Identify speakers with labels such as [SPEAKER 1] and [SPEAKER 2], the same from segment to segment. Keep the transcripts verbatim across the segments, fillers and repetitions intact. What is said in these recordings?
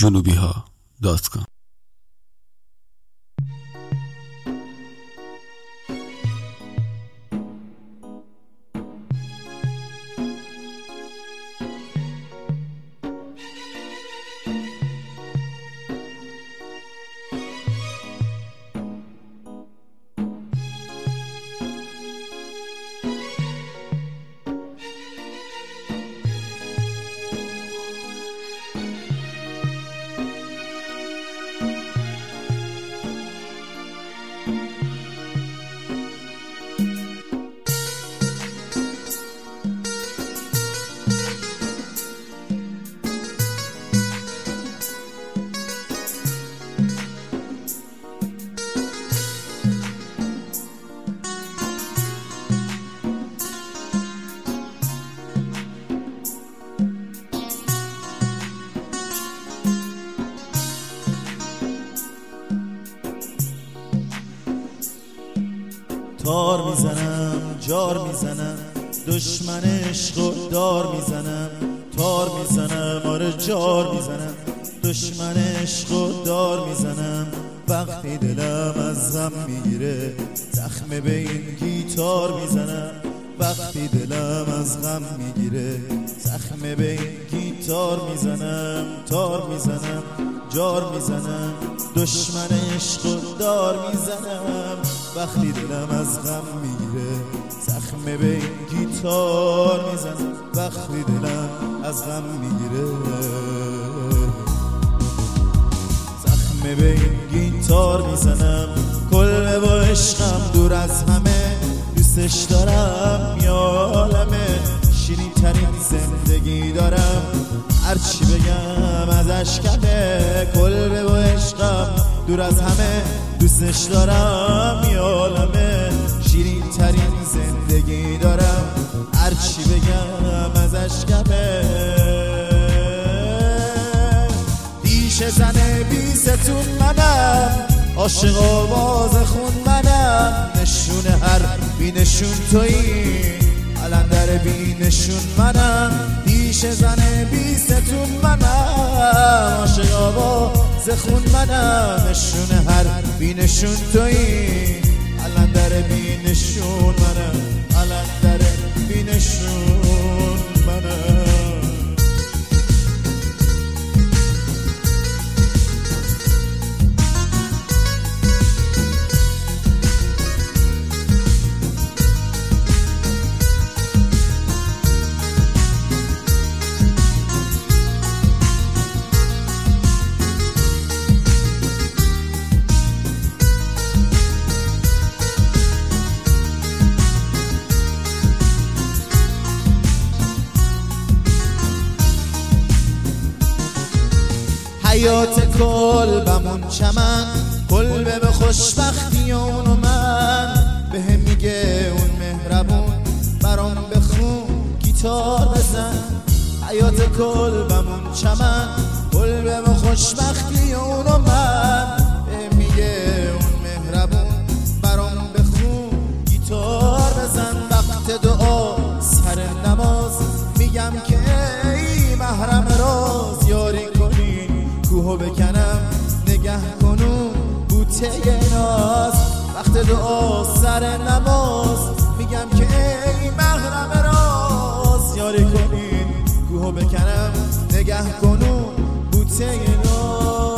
[SPEAKER 1] جنوبی ها دات کام.
[SPEAKER 2] تار میزنم جار میزنم دشمن عشق دار میزنم تار میزنم آره جار میزنم دشمن عشق دار میزنم وقتی دلم از غم میگیره زخم به این گیتار میزنم وقتی دلم از غم میگیره زخم به این گیتار میزنم تار میزنم جار میزنم دشمن عشق دار میزنم وقتی دلم از غم میگیره زخم به این گیتار میزنم وقتی دلم از غم میگیره زخم به این گیتار میزنم کل با عشقم دور از همه دوستش دارم یا عالمه شیرین ترین زندگی دارم هرچی بگم ازش کمه کل با عشقم دور از همه دوستش دارم یا عالمه شیرین ترین زندگی دارم هرچی بگم ازش کمه دیش زنه بیستون منم عاشق آواز خون منم نشون هر بینشون تویی علندر بینشون منم دیش زنه بیستون منم عاشق آواز خون منم نشون هر بینشون تویی علندر بینشون منم علندر بینشون منم حیات کلبمون چمن کلبه به خوشبختی اون و من به هم میگه اون مهربون برام بخون گیتار بزن حیات کلبمون چمن کلبه به خوشبختی اون و من به هم میگه اون مهربون برام بخون گیتار بزن وقت دعا سر نماز میگم که ای محرم راز یاری کنی کوهو بکنم نگه کنون بوته ناز وقت دعا سر نماز میگم که ای محرم راز یاری کنین کوهو بکنم نگه کنون بوته ناز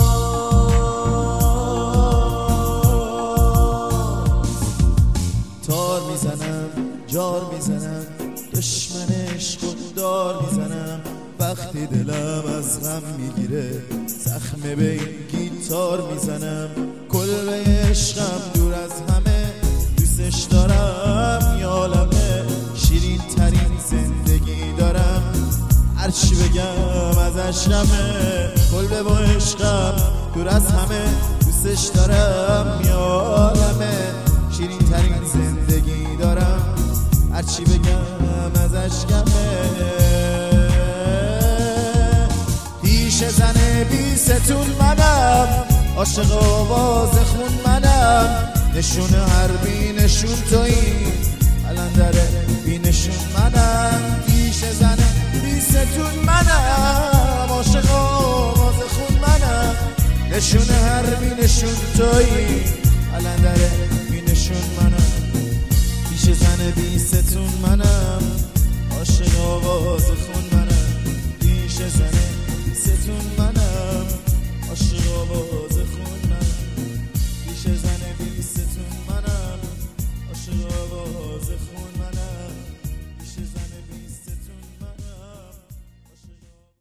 [SPEAKER 2] تار میزنم جار میزنم دشمن عشق دار میزنم وقتی دلم از غم میگیره زخم به این گیتار میزنم کل عشقم دور از همه دوستش دارم یا عالمه شیرین ترین زندگی دارم هرچی بگم ازش غمه کل با عشقم دور از همه دوستش دارم یا عالمه شیرین ترین زندگی دارم هرچی بگم ازش غمه دیش زنه بیستون منم عاشق آواز خون منم نشون هر بینشون تویی علندر بینشون منم دیش زنه بیستون منم عاشق آواز خون منم نشون هر بینشون تویی علندره بینشون منم پیش زن بیستون منم عاشق آواز خون منم پیش زن بیستون منم عاشق آواز خون منم پیش زن بیستون منم عاشق آواز خون